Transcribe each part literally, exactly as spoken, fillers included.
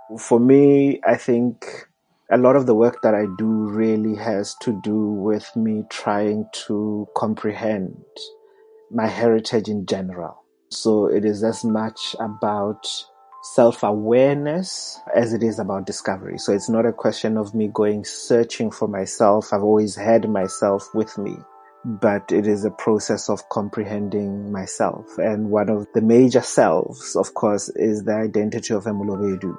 For me, I think a lot of the work that I do really has to do with me trying to comprehend my heritage in general. So it is as much about self-awareness as it is about discovery. So it's not a question of me going searching for myself. I've always had myself with me, but it is a process of comprehending myself. And one of the major selves, of course, is the identity of Emulobedu.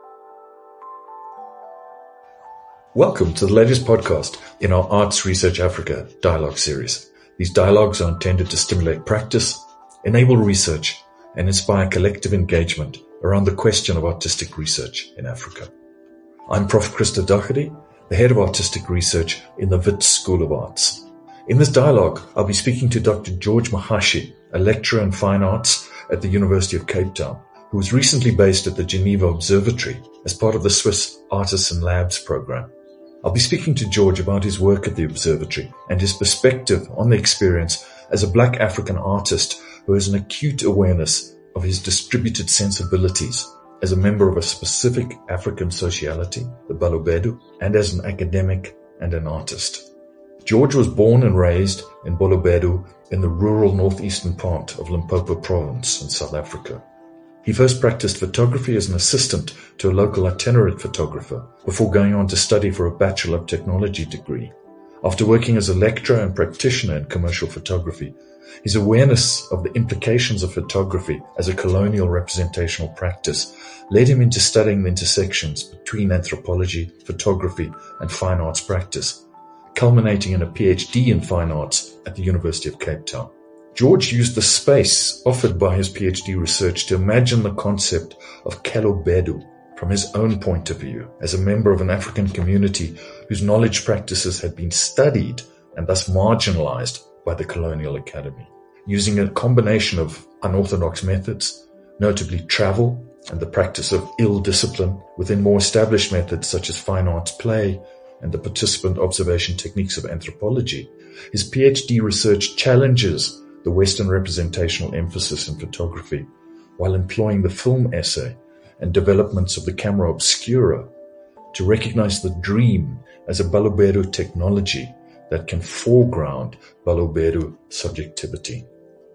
Welcome to the latest podcast in our Arts Research Africa dialogue series. These dialogues are intended to stimulate practice, enable research, and inspire collective engagement around the question of artistic research in Africa. I'm Professor Christa Doherty, the head of artistic research in the Wits School of Arts. In this dialogue, I'll be speaking to Doctor George Mahashi, a lecturer in fine arts at the University of Cape Town, who was recently based at the Geneva Observatory as part of the Swiss Artists and Labs program. I'll be speaking to George about his work at the observatory and his perspective on the experience as a Black African artist who has an acute awareness of his distributed sensibilities as a member of a specific African sociality, the Balobedu, and as an academic and an artist. George was born and raised in Balobedu in the rural northeastern part of Limpopo province in South Africa. He first practiced photography as an assistant to a local itinerant photographer before going on to study for a Bachelor of Technology degree. After working as a lecturer and practitioner in commercial photography, his awareness of the implications of photography as a colonial representational practice led him into studying the intersections between anthropology, photography, and fine arts practice, culminating in a PhD in fine arts at the University of Cape Town. George used the space offered by his PhD research to imagine the concept of Kalobedu from his own point of view as a member of an African community whose knowledge practices had been studied and thus marginalized by the colonial academy. Using a combination of unorthodox methods, notably travel and the practice of ill discipline within more established methods such as fine arts play and the participant observation techniques of anthropology, his PhD research challenges the Western representational emphasis in photography, while employing the film essay and developments of the camera obscura to recognize the dream as a Balobedu technology that can foreground Balobedu subjectivity.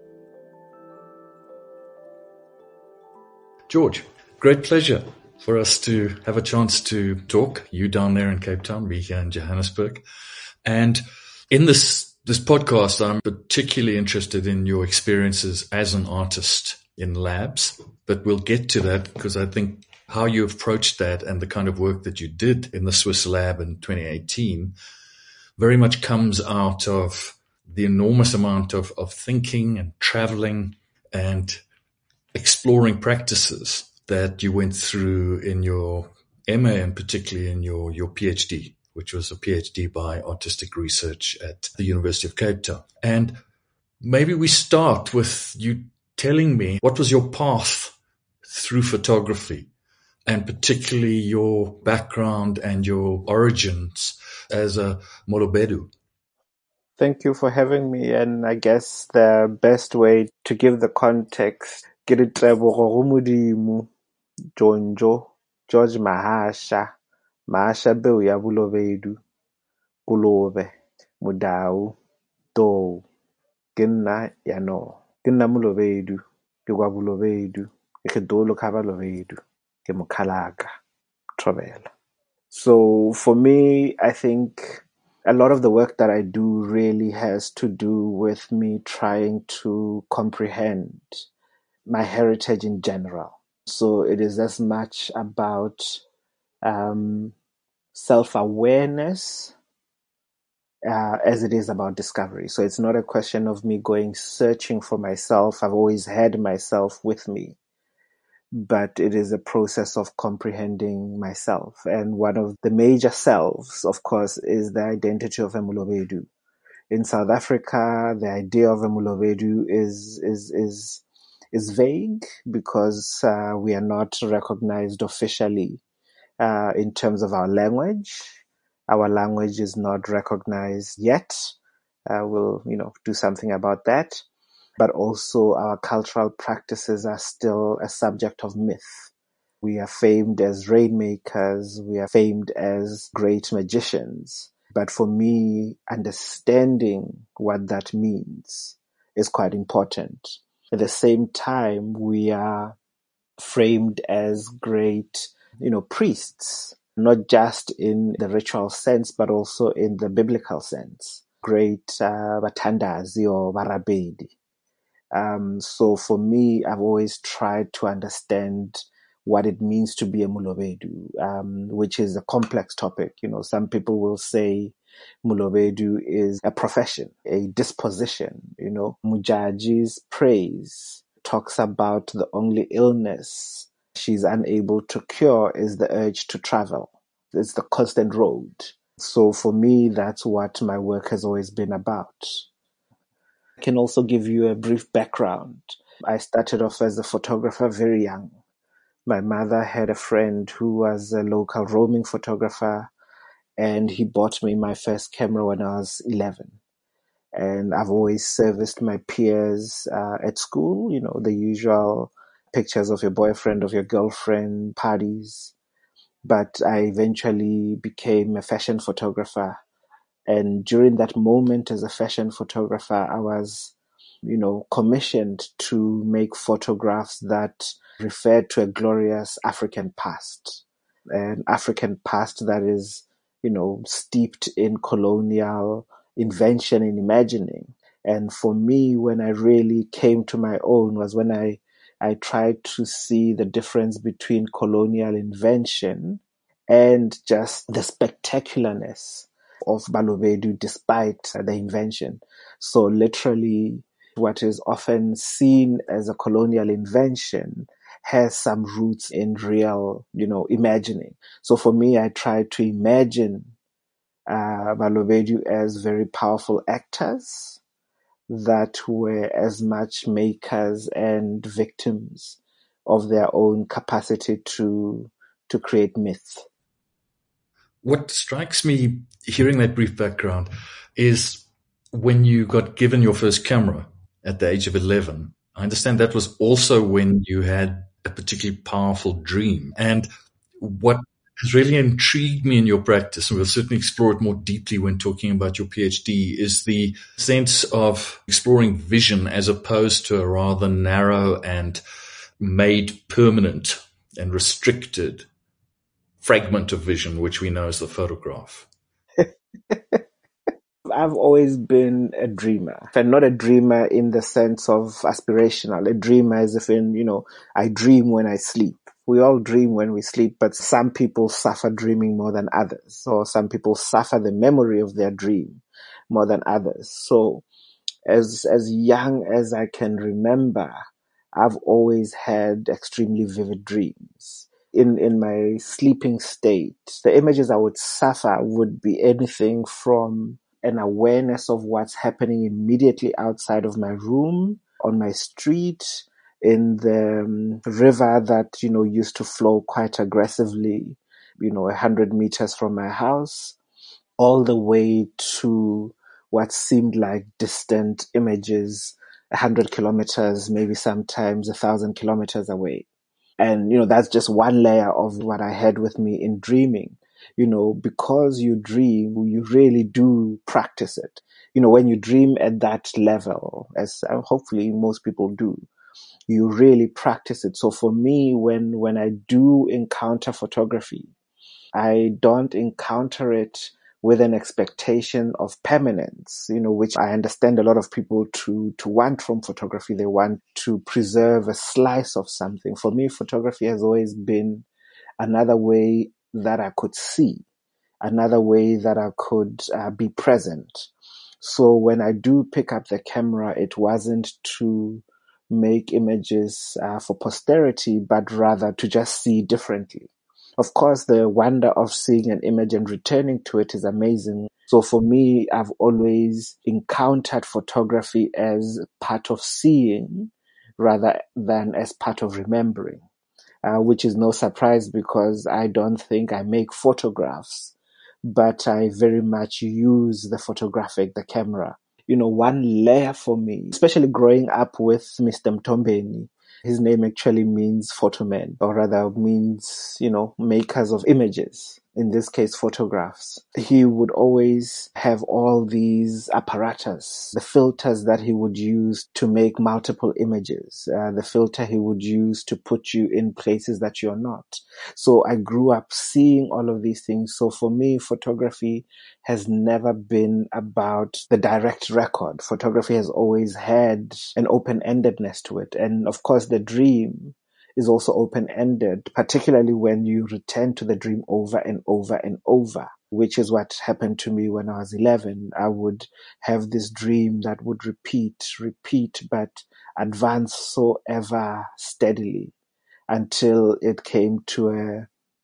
George, great pleasure for us to have a chance to talk, you down there in Cape Town, me here in Johannesburg. And in this This podcast, I'm particularly interested in your experiences as an artist in labs, but we'll get to that because I think how you approached that and the kind of work that you did in the Swiss lab in twenty eighteen very much comes out of the enormous amount of, of thinking and traveling and exploring practices that you went through in your M A and particularly in your, your PhD, which was a PhD by artistic research at the University of Cape Town. And maybe we start with you telling me what was your path through photography and particularly your background and your origins as a Molobedu. Thank you for having me. And I guess the best way to give the context, Jonjo, George Mahasha, Mahasha Beu ya Bulobedu, Kulobe, Mudau, Do, Ginna Yano, Ginna Mulobedu, Yuabulobedu, Ikedolo Kabalobedu, Gemukalaga, Travel. So for me, I think a lot of the work that I do really has to do with me trying to comprehend my heritage in general. So it is as much about um, self-awareness uh, as it is about discovery. So it's not a question of me going searching for myself. I've always had myself with me, but it is a process of comprehending myself. And one of the major selves, of course, is the identity of Emulobedu. In South Africa, the idea of Emulobedu is is is is vague because uh, we are not recognized officially uh, in terms of our language. Our language is not recognized yet. Uh, we'll, you know, do something about that. But also our cultural practices are still a subject of myth. We are famed as rainmakers. We are famed as great magicians. But for me, understanding what that means is quite important. At the same time, we are framed as great, you know, priests, not just in the ritual sense, but also in the biblical sense. Great uh, Batandazi or Barabedi. Um, so for me, I've always tried to understand what it means to be a Mulobedu, um, which is a complex topic. You know, some people will say Mulobedu is a profession, a disposition. You know, Mujaji's praise talks about the only illness she's unable to cure is the urge to travel. It's the constant road. So for me, that's what my work has always been about. I can also give you a brief background. I started off as a photographer very young. My mother had a friend who was a local roaming photographer, and he bought me my first camera when I was eleven. And I've always serviced my peers uh, at school, you know, the usual pictures of your boyfriend, of your girlfriend, parties. But I eventually became a fashion photographer. And during that moment as a fashion photographer, I was, you know, commissioned to make photographs that referred to a glorious African past, an African past that is, you know, steeped in colonial invention and imagining. And for me, when I really came to my own was when I, I tried to see the difference between colonial invention and just the spectacularness of Balobedu despite the invention. So literally what is often seen as a colonial invention has some roots in real, you know, imagining. So for me, I try to imagine uh, Balobedu as very powerful actors that were as much makers and victims of their own capacity to to create myth. What strikes me hearing that brief background is when you got given your first camera at the age of eleven, I understand that was also when you had a particularly powerful dream. And what has really intrigued me in your practice, and we'll certainly explore it more deeply when talking about your PhD, is the sense of exploring vision as opposed to a rather narrow and made permanent and restricted fragment of vision, which we know as the photograph. I've always been a dreamer, and not a dreamer in the sense of aspirational. A dreamer as if in, you know, I dream when I sleep. We all dream when we sleep, but some people suffer dreaming more than others, or some people suffer the memory of their dream more than others. So as, as young as I can remember, I've always had extremely vivid dreams. In, in my sleeping state, the images I would suffer would be anything from an awareness of what's happening immediately outside of my room, on my street, in the um, river that, you know, used to flow quite aggressively, you know, a hundred meters from my house, all the way to what seemed like distant images, a hundred kilometers, maybe sometimes a thousand kilometers away. And, you know, that's just one layer of what I had with me in dreaming. You know, because you dream, you really do practice it. You know, when you dream at that level, as uh, hopefully most people do, you really practice it. So for me, when, when I do encounter photography, I don't encounter it with an expectation of permanence, you know, which I understand a lot of people to, to want from photography. They want to preserve a slice of something. For me, photography has always been another way that I could see, another way that I could uh, be present. So when I do pick up the camera, it wasn't to make images uh, for posterity, but rather to just see differently. Of course, the wonder of seeing an image and returning to it is amazing. So for me, I've always encountered photography as part of seeing rather than as part of remembering, uh, which is no surprise because I don't think I make photographs, but I very much use the photographic, the camera. You know, one layer for me, especially growing up with Mister Mtombeni, His name actually means photomen, or rather means, you know, makers of images. In this case, photographs. He would always have all these apparatus, the filters that he would use to make multiple images, uh, the filter he would use to put you in places that you're not. So I grew up seeing all of these things. So for me, photography has never been about the direct record. Photography has always had an open-endedness to it. And of course, the dream is also open-ended, particularly when you return to the dream over and over and over, which is what happened to me when I was eleven. I would have this dream that would repeat, repeat, but advance so ever steadily until it came to a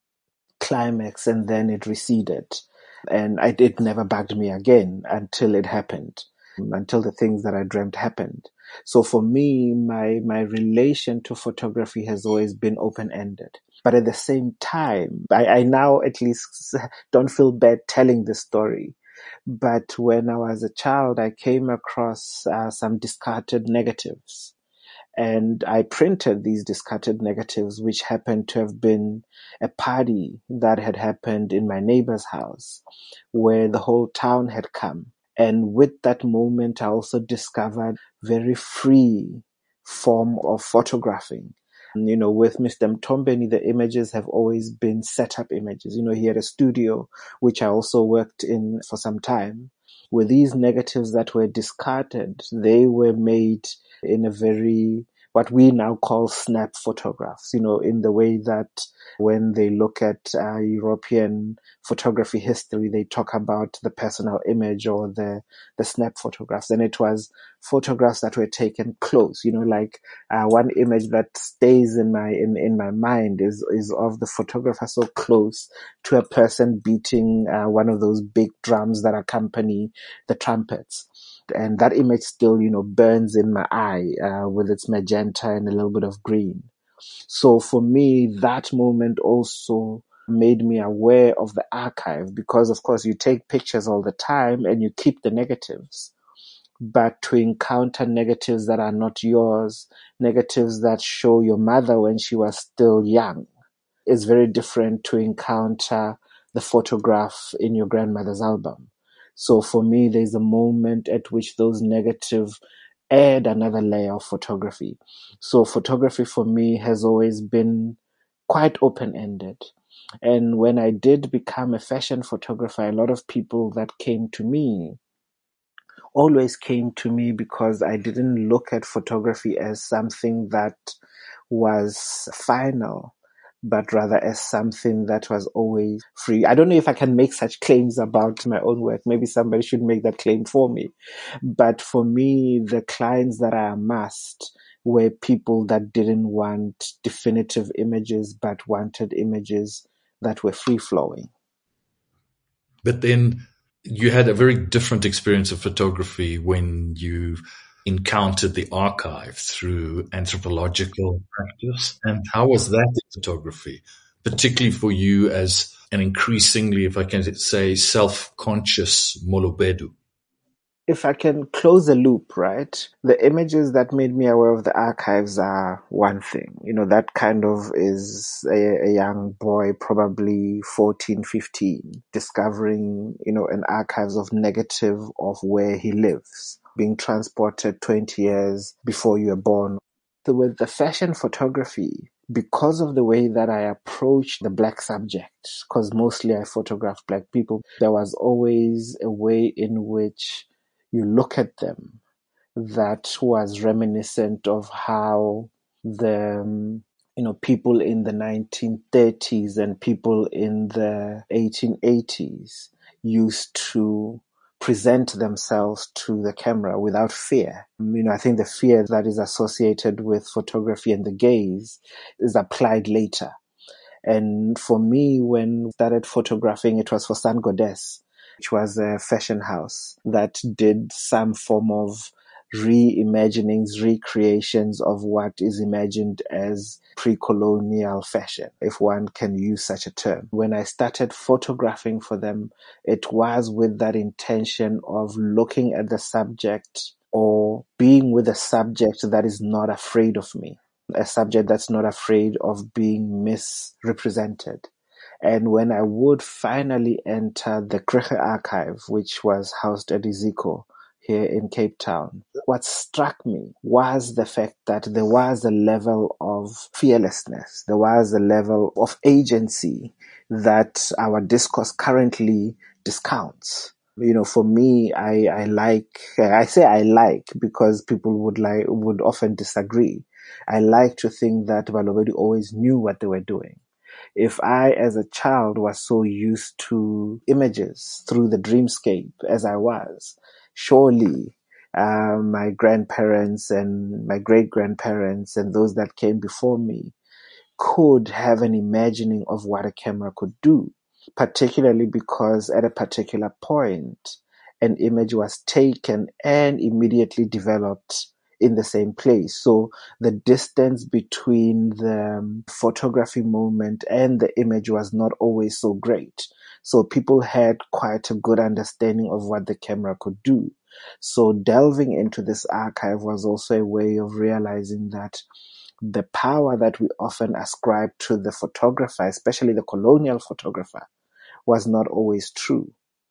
climax and then it receded. And I, it never bugged me again until it happened, until the things that I dreamt happened. So for me, my, my relation to photography has always been open-ended. But at the same time, I, I now at least don't feel bad telling this story. But when I was a child, I came across uh, some discarded negatives. And I printed these discarded negatives, which happened to have been a party that had happened in my neighbor's house, where the whole town had come. And with that moment, I also discovered very free form of photographing. You know, with Mister Mtombeni, the images have always been set up images. You know, he had a studio, which I also worked in for some time. With these negatives that were discarded, they were made in a very, what we now call snap photographs, you know, in the way that when they look at uh, European photography history, they talk about the personal image or the, the snap photographs. And it was photographs that were taken close, you know, like uh, one image that stays in my, in, in my mind is, is of the photographer so close to a person beating uh, one of those big drums that accompany the trumpets. And that image still, you know, burns in my eye uh, with its magenta and a little bit of green. So for me, that moment also made me aware of the archive because, of course, you take pictures all the time and you keep the negatives. But to encounter negatives that are not yours, negatives that show your mother when she was still young, is very different to encounter the photograph in your grandmother's album. So for me, there's a moment at which those negatives add another layer of photography. So photography for me has always been quite open-ended. And when I did become a fashion photographer, a lot of people that came to me always came to me because I didn't look at photography as something that was final, but rather as something that was always free. I don't know if I can make such claims about my own work. Maybe somebody should make that claim for me. But for me, the clients that I amassed were people that didn't want definitive images, but wanted images that were free-flowing. But then you had a very different experience of photography when you encountered the archive through anthropological practice. And how was that in photography, particularly for you as an increasingly, if I can say, self-conscious Molobedu? If I can close the loop, right? The images that made me aware of the archives are one thing. You know, that kind of is a, a young boy, probably fourteen, fifteen, discovering, you know, an archives of negative of where he lives, being transported twenty years before you were born. So with the fashion photography, because of the way that I approached the black subject, because mostly I photographed black people, there was always a way in which you look at them that was reminiscent of how the um, you know people in the nineteen thirties and people in the eighteen eighties used to present themselves to the camera without fear. You know, I think the fear that is associated with photography and the gaze is applied later. And for me, when I started photographing, it was for San Godes, which was a fashion house that did some form of reimaginings, recreations of what is imagined as pre-colonial fashion, if one can use such a term. When I started photographing for them, it was with that intention of looking at the subject or being with a subject that is not afraid of me. a subject that's not afraid of being misrepresented. And when I would finally enter the Krige archive, which was housed at Iziko here in Cape Town, what struck me was the fact that there was a level of fearlessness, there was a level of agency that our discourse currently discounts. You know, for me, I, I like, I say I like because people would like, would often disagree. I like to think that Balobedu always knew what they were doing. If I, as a child, was so used to images through the dreamscape as I was, surely uh, my grandparents and my great-grandparents and those that came before me could have an imagining of what a camera could do, particularly because at a particular point, an image was taken and immediately developed in the same place. So the distance between the photography moment and the image was not always so great. So people had quite a good understanding of what the camera could do. So delving into this archive was also a way of realizing that the power that we often ascribe to the photographer, especially the colonial photographer, was not always true.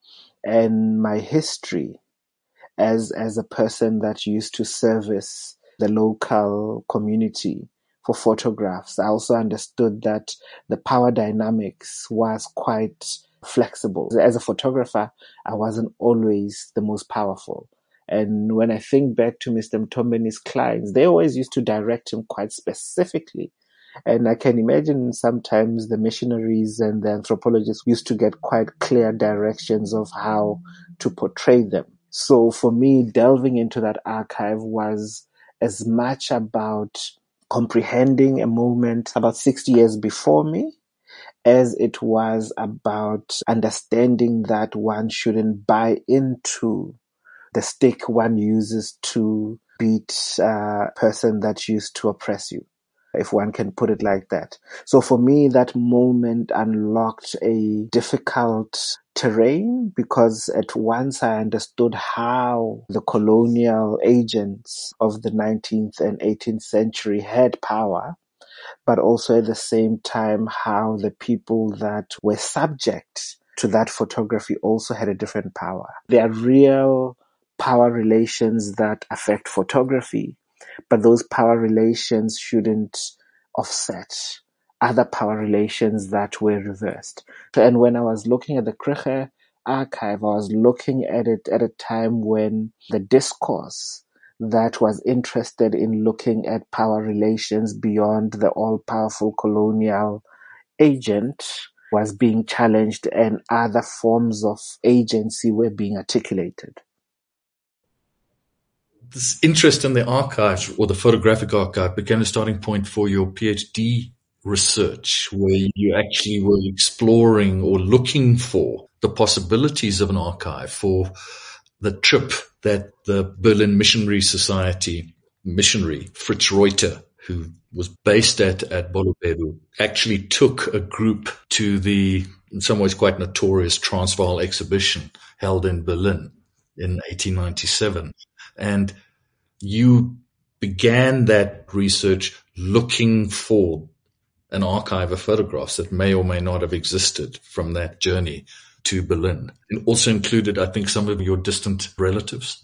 And my history as as a person that used to service the local community for photographs, I also understood that the power dynamics was quite flexible. As a photographer, I wasn't always the most powerful. And when I think back to Mister Mtombeni's clients, they always used to direct him quite specifically. And I can imagine sometimes the missionaries and the anthropologists used to get quite clear directions of how to portray them. So for me, delving into that archive was as much about comprehending a moment about sixty years before me as it was about understanding that one shouldn't buy into the stick one uses to beat a person that used to oppress you, if one can put it like that. So for me, that moment unlocked a difficult terrain because at once I understood how the colonial agents of the nineteenth and eighteenth century had power, but also at the same time how the people that were subject to that photography also had a different power. There are real power relations that affect photography, but those power relations shouldn't offset other power relations that were reversed. And when I was looking at the Krige archive, I was looking at it at a time when the discourse that was interested in looking at power relations beyond the all-powerful colonial agent was being challenged and other forms of agency were being articulated. This interest in the archives or the photographic archive became a starting point for your PhD research, where you actually were exploring or looking for the possibilities of an archive for the trip that the Berlin Missionary Society missionary Fritz Reuter, who was based at, at Bolobedu, actually took a group to the, in some ways, quite notorious Transvaal exhibition held in Berlin in eighteen ninety-seven. And you began that research looking for an archive of photographs that may or may not have existed from that journey to Berlin, and also included, I think, some of your distant relatives.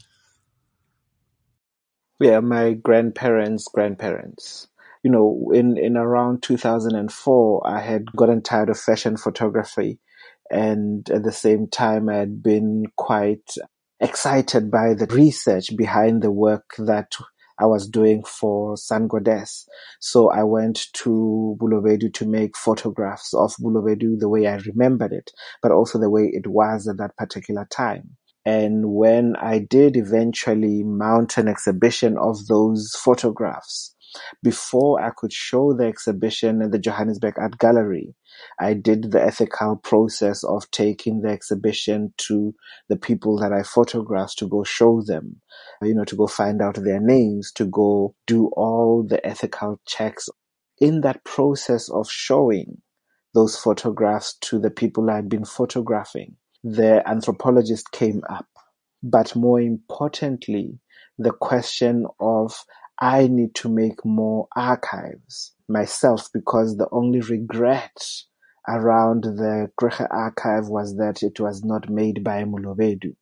Yeah, my grandparents' grandparents. You know, in, in around two thousand four, I had gotten tired of fashion photography. And at the same time, I had been quite excited by the research behind the work that I was doing for Sangodes. So I went to Bolobedu to make photographs of Bolobedu the way I remembered it, but also the way it was at that particular time. And when I did eventually mount an exhibition of those photographs, before I could show the exhibition at the Johannesburg Art Gallery, I did the ethical process of taking the exhibition to the people that I photographed to go show them, you know, to go find out their names, to go do all the ethical checks. In that process of showing those photographs to the people I'd been photographing, the anthropologist came up. But more importantly, the question of I need to make more archives myself, because the only regret around the Gqirha archive was that it was not made by Mulobedu.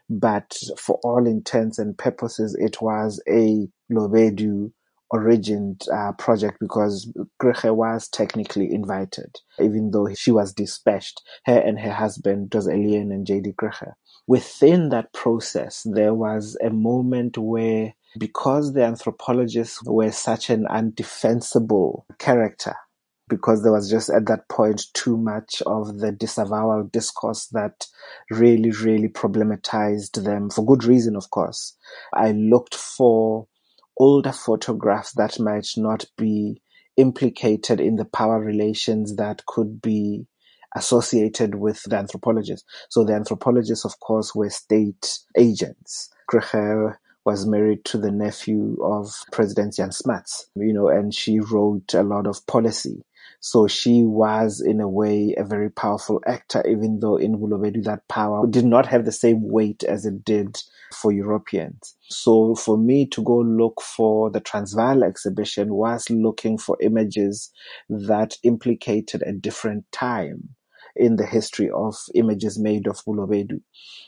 But for all intents and purposes, it was a Lobedu origined uh, project, because Gqirha was technically invited, even though she was dispatched. Her and her husband, it was Eliane and J D Gqirha. Within that process, there was a moment where, because the anthropologists were such an undefensible character, because there was just at that point too much of the disavowal discourse that really, really problematized them, for good reason, of course. I looked for older photographs that might not be implicated in the power relations that could be associated with the anthropologists. So the anthropologists, of course, were state agents. Gqirha was married to the nephew of President Jan Smuts, you know, and she wrote a lot of policy. So she was, in a way, a very powerful actor, even though in Bolobedu that power did not have the same weight as it did for Europeans. So for me to go look for the Transvaal exhibition was looking for images that implicated a different time in the history of images made of Bolobedu.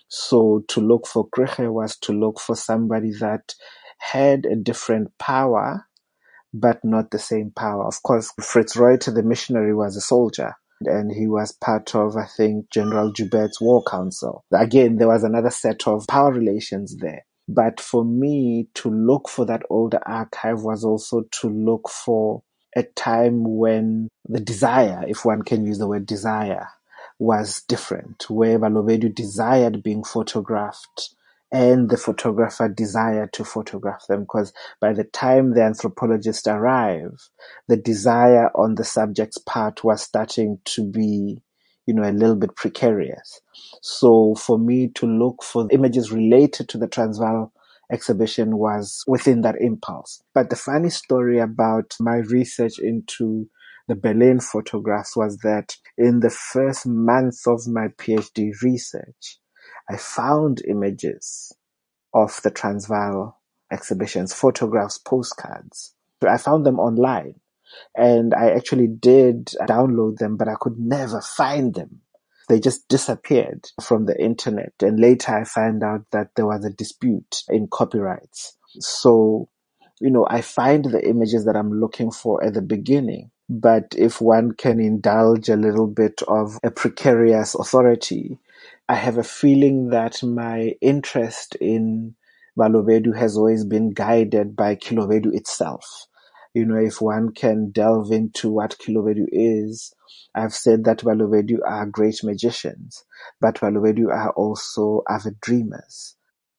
So to look for Gqirha was to look for somebody that had a different power, but not the same power. Of course, Fritz Reuter, the missionary, was a soldier, and he was part of, I think, General Joubert's war council. Again, there was another set of power relations there. But for me, to look for that older archive was also to look for a time when the desire, if one can use the word desire, was different, where Balobedu desired being photographed and the photographer desired to photograph them, because by the time the anthropologists arrive, the desire on the subject's part was starting to be, you know, a little bit precarious. So for me to look for images related to the Transvaal exhibition was within that impulse. But the funny story about my research into the Berlin photographs was that in the first month of my PhD research, I found images of the Transvaal exhibitions, photographs, postcards. I found them online, and I actually did download them, but I could never find them. They just disappeared from the internet. And later I found out that there was a dispute in copyrights. So, you know, I find the images that I'm looking for at the beginning. But if one can indulge a little bit of a precarious authority, I have a feeling that my interest in Balobedu has always been guided by Kilobedu itself. You know, if one can delve into what Kilobedu is, I've said that Balobedu are great magicians, but Balobedu are also avid dreamers.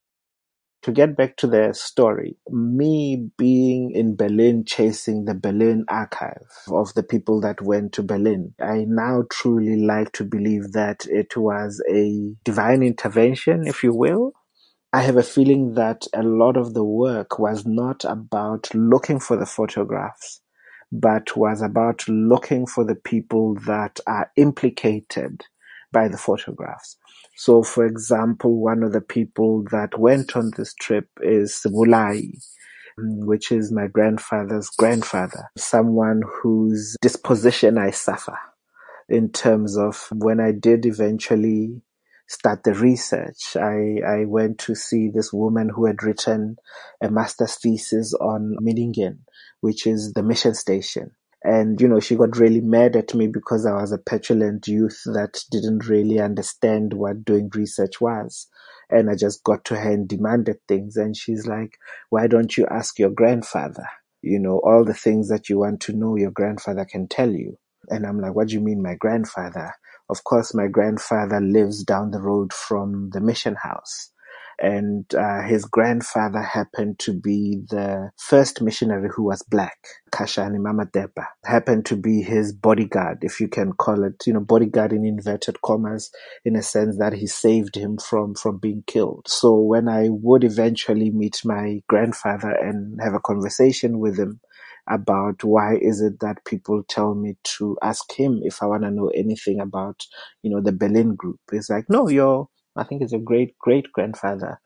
To get back to the story, me being in Berlin chasing the Berlin archive of the people that went to Berlin, I now truly like to believe that it was a divine intervention, if you will. I have a feeling that a lot of the work was not about looking for the photographs, but was about looking for the people that are implicated by the photographs. So, for example, one of the people that went on this trip is Sibulai, which is my grandfather's grandfather, someone whose disposition I suffer in terms of when I did eventually start the research. I, I went to see this woman who had written a master's thesis on Midingen, which is the mission station. And, you know, she got really mad at me because I was a petulant youth that didn't really understand what doing research was. And I just got to her and demanded things. And she's like, why don't you ask your grandfather? You know, all the things that you want to know, your grandfather can tell you. And I'm like, what do you mean, my grandfather? Of course, my grandfather lives down the road from the mission house. And uh, his grandfather happened to be the first missionary who was black, Kashani Mama Depa, happened to be his bodyguard, if you can call it, you know, bodyguard in inverted commas, in a sense that he saved him from, from being killed. So when I would eventually meet my grandfather and have a conversation with him about why is it that people tell me to ask him if I want to know anything about, you know, the Berlin group, it's like, no, you're I think it's a great, great grandfather.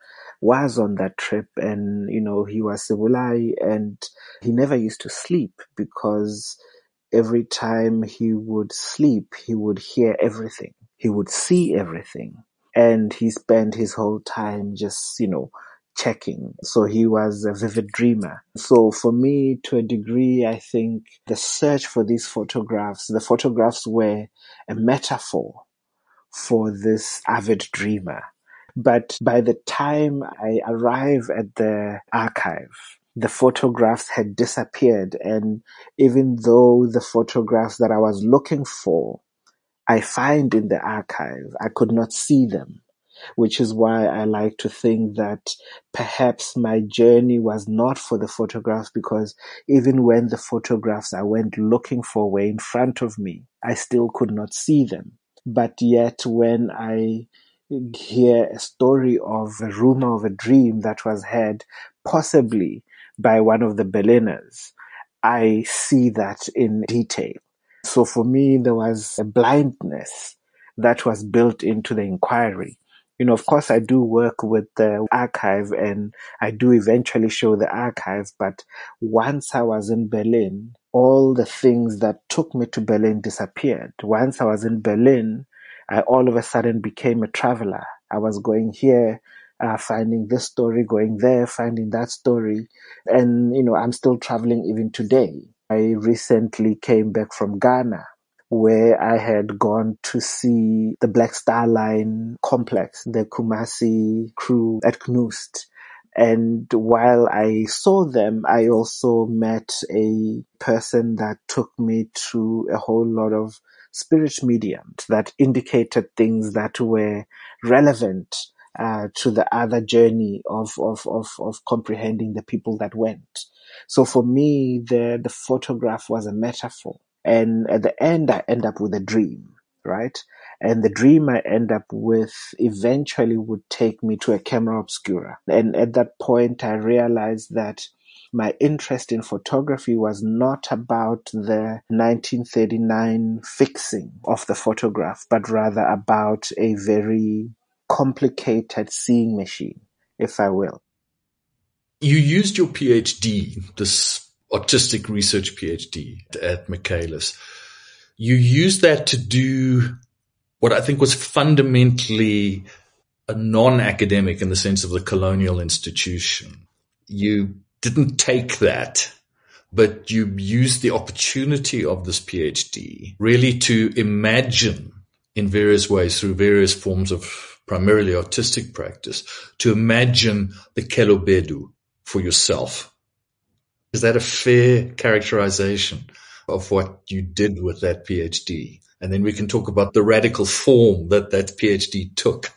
was on that trip, and, you know, he was Sibulai, and he never used to sleep because every time he would sleep, he would hear everything. He would see everything. And he spent his whole time just, you know, checking. So he was a vivid dreamer. So for me, to a degree, I think the search for these photographs, the photographs were a metaphor for this avid dreamer. But by the time I arrived at the archive, the photographs had disappeared. And even though the photographs that I was looking for, I find in the archive, I could not see them, which is why I like to think that perhaps my journey was not for the photographs, because even when the photographs I went looking for were in front of me, I still could not see them. But yet when I hear a story of a rumor of a dream that was had possibly by one of the Berliners, I see that in detail. So for me, there was a blindness that was built into the inquiry. You know, of course, I do work with the archive and I do eventually show the archive. But once I was in Berlin, all the things that took me to Berlin disappeared. Once I was in Berlin, I all of a sudden became a traveler. I was going here, uh, finding this story, going there, finding that story. And, you know, I'm still traveling even today. I recently came back from Ghana, where I had gone to see the Black Star Line complex, the Kumasi crew at K N U S T. And while I saw them, I also met a person that took me to a whole lot of spirit mediums that indicated things that were relevant uh, to the other journey of, of, of, of comprehending the people that went. So for me, the, the photograph was a metaphor. And at the end, I end up with a dream, right? And the dream I end up with eventually would take me to a camera obscura. And at that point, I realized that my interest in photography was not about the nineteen thirty-nine fixing of the photograph, but rather about a very complicated seeing machine, if I will. You used your PhD, this artistic research PhD at Michaelis. You used that to do what I think was fundamentally a non-academic in the sense of the colonial institution. You didn't take that, but you used the opportunity of this PhD really to imagine in various ways, through various forms of primarily artistic practice, to imagine the Kelobedu for yourself. Is that a fair characterization of what you did with that PhD? And then we can talk about the radical form that that PhD took.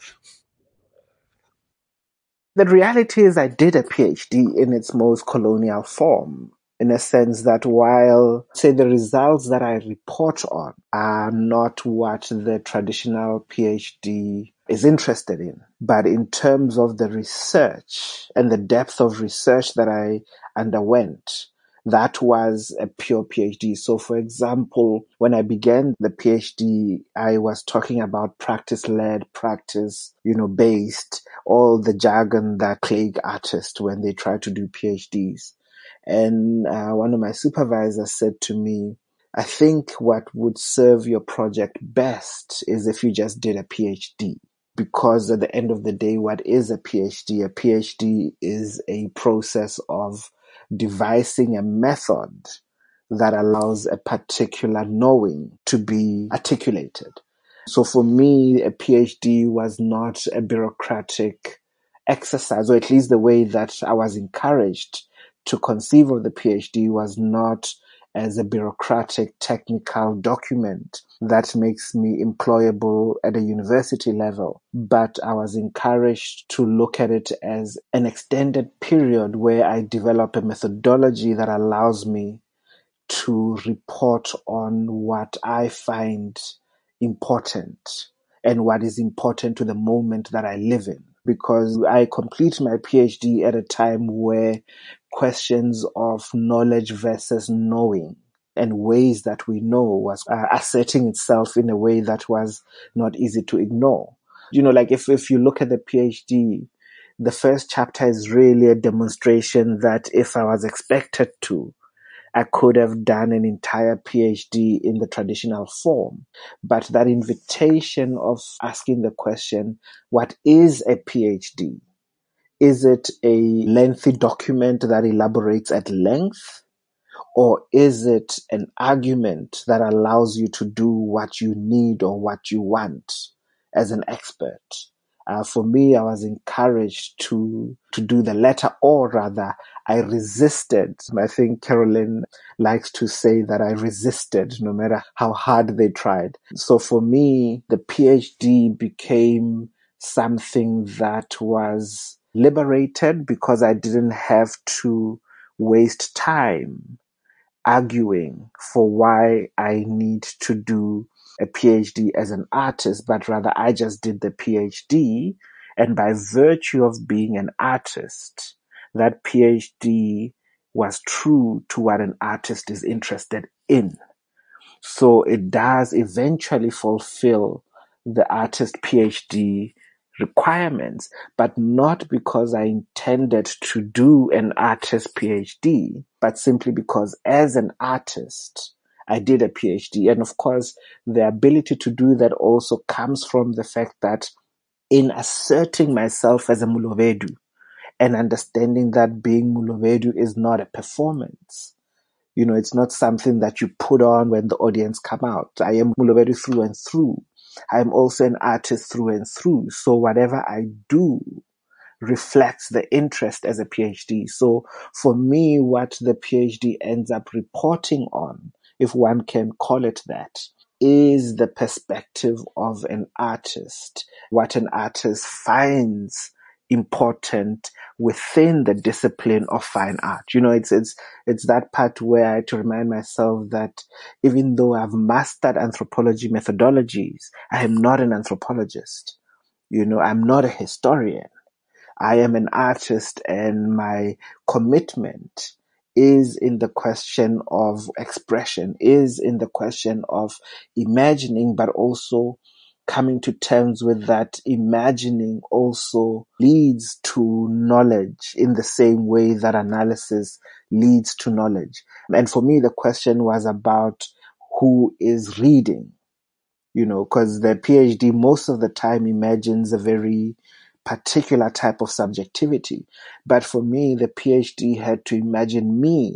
The reality is I did a PhD in its most colonial form, in a sense that while, say, the results that I report on are not what the traditional PhD is interested in, but in terms of the research and the depth of research that I underwent, that was a pure PhD. So, for example, when I began the PhD, I was talking about practice-led, practice, you know, based, all the jargon that plague artists when they try to do PhDs. And uh, one of my supervisors said to me, I think what would serve your project best is if you just did a PhD. Because at the end of the day, what is a PhD? A PhD is a process of devising a method that allows a particular knowing to be articulated. So for me, a PhD was not a bureaucratic exercise, or at least the way that I was encouraged to conceive of the PhD was not as a bureaucratic technical document that makes me employable at a university level. But I was encouraged to look at it as an extended period where I develop a methodology that allows me to report on what I find important and what is important to the moment that I live in. Because I complete my PhD at a time where questions of knowledge versus knowing and ways that we know was uh, asserting itself in a way that was not easy to ignore. You know, like if, if you look at the PhD, the first chapter is really a demonstration that if I was expected to, I could have done an entire PhD in the traditional form. But that invitation of asking the question, what is a PhD? Is it a lengthy document that elaborates at length? Or is it an argument that allows you to do what you need or what you want as an expert? Uh, for me, I was encouraged to to do the latter, or rather, I resisted. I think Carolyn likes to say that I resisted no matter how hard they tried. So for me, the PhD became something that was liberated because I didn't have to waste time arguing for why I need to do a PhD as an artist, but rather I just did the PhD. And by virtue of being an artist, that PhD was true to what an artist is interested in. So it does eventually fulfill the artist PhD requirements, but not because I intended to do an artist PhD, but simply because as an artist, I did a PhD. And of course, the ability to do that also comes from the fact that in asserting myself as a Mulovedu and understanding that being Mulovedu is not a performance. You know, it's not something that you put on when the audience come out. I am Mulovedu through and through. I'm also an artist through and through. So whatever I do reflects the interest as a PhD. So for me, what the PhD ends up reporting on, if one can call it that, is the perspective of an artist, what an artist finds important within the discipline of fine art. You know, it's it's it's that part where I have to remind myself that even though I've mastered anthropology methodologies, I am not an anthropologist. You know, I'm not a historian. I am an artist, and my commitment is in the question of expression, is in the question of imagining, but also coming to terms with that imagining also leads to knowledge in the same way that analysis leads to knowledge. And for me, the question was about who is reading, you know, because the PhD most of the time imagines a very particular type of subjectivity. But for me, the PhD had to imagine me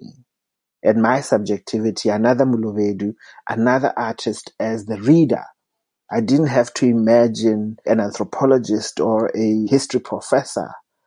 and my subjectivity, another Mulovedu, another artist as the reader. I didn't have to imagine an anthropologist or a history professor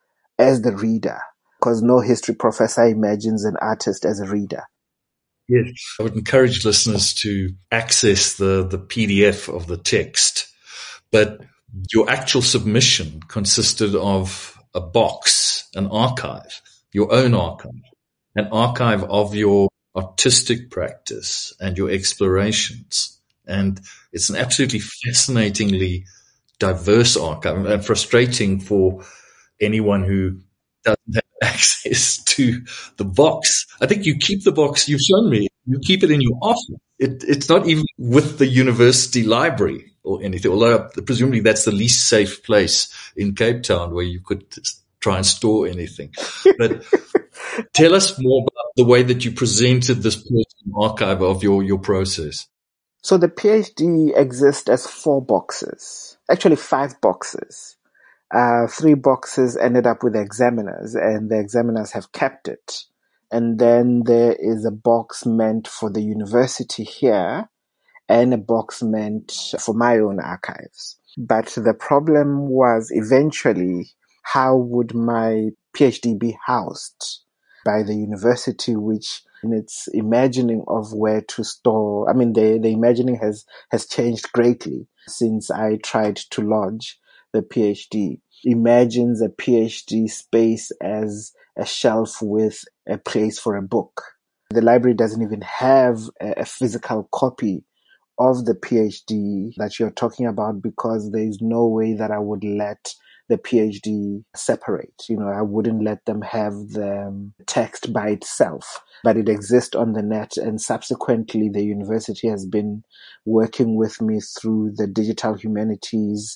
as the reader, because no history professor imagines an artist as a reader. Yes. I would encourage listeners to access the, the P D F of the text, but your actual submission consisted of a box, an archive, your own archive, an archive of your artistic practice and your explorations. And it's an absolutely fascinatingly diverse archive, and frustrating for anyone who doesn't have access to the box. I think you keep the box you've shown me. You keep it in your office. It, it's not even with the university library or anything, although presumably that's the least safe place in Cape Town where you could try and store anything. But tell us more about the way that you presented this personal archive of your, your process. So the PhD exists as four boxes, actually five boxes. Uh, three boxes ended up with the examiners, and the examiners have kept it. And then there is a box meant for the university here, and a box meant for my own archives. But the problem was eventually, how would my PhD be housed by the university, which in its imagining of where to store, I mean, the, the imagining has, has changed greatly since I tried to lodge the PhD. Imagines a PhD space as a shelf with a place for a book. The library doesn't even have a, a physical copy of the PhD that you're talking about, because there is no way that I would let the PhD separate. You know, I wouldn't let them have the text by itself, but it exists on the net. And subsequently, the university has been working with me through the digital humanities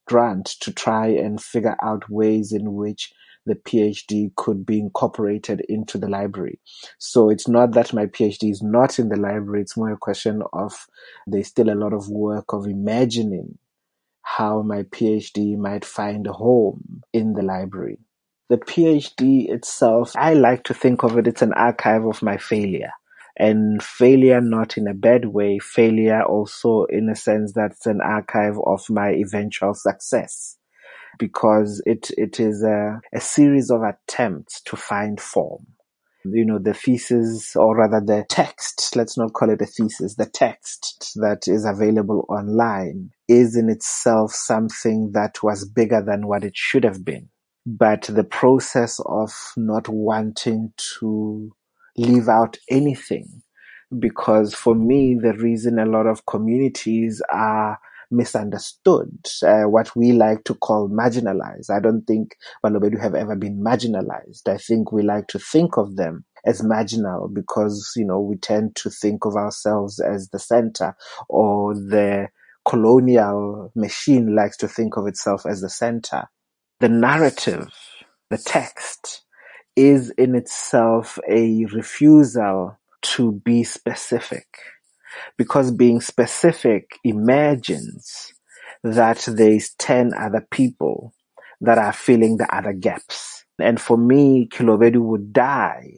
grant to try and figure out ways in which the PhD could be incorporated into the library. So it's not that my PhD is not in the library, it's more a question of there's still a lot of work of imagining how my PhD might find a home in the library. The PhD itself, I like to think of it, it's an archive of my failure. And failure not in a bad way, failure also in a sense that's an archive of my eventual success. Because it, it is a, a series of attempts to find form. You know, the thesis, or rather the text, let's not call it a thesis, the text that is available online is in itself something that was bigger than what it should have been. But the process of not wanting to leave out anything, because for me, the reason a lot of communities are misunderstood, uh, what we like to call marginalized. I don't think Balobedu have ever been marginalized. I think we like to think of them as marginal because, you know, we tend to think of ourselves as the center, or the colonial machine likes to think of itself as the center. The narrative, the text, is in itself a refusal to be specific. Because being specific imagines that there's ten other people that are filling the other gaps. And for me, Kilobedu would die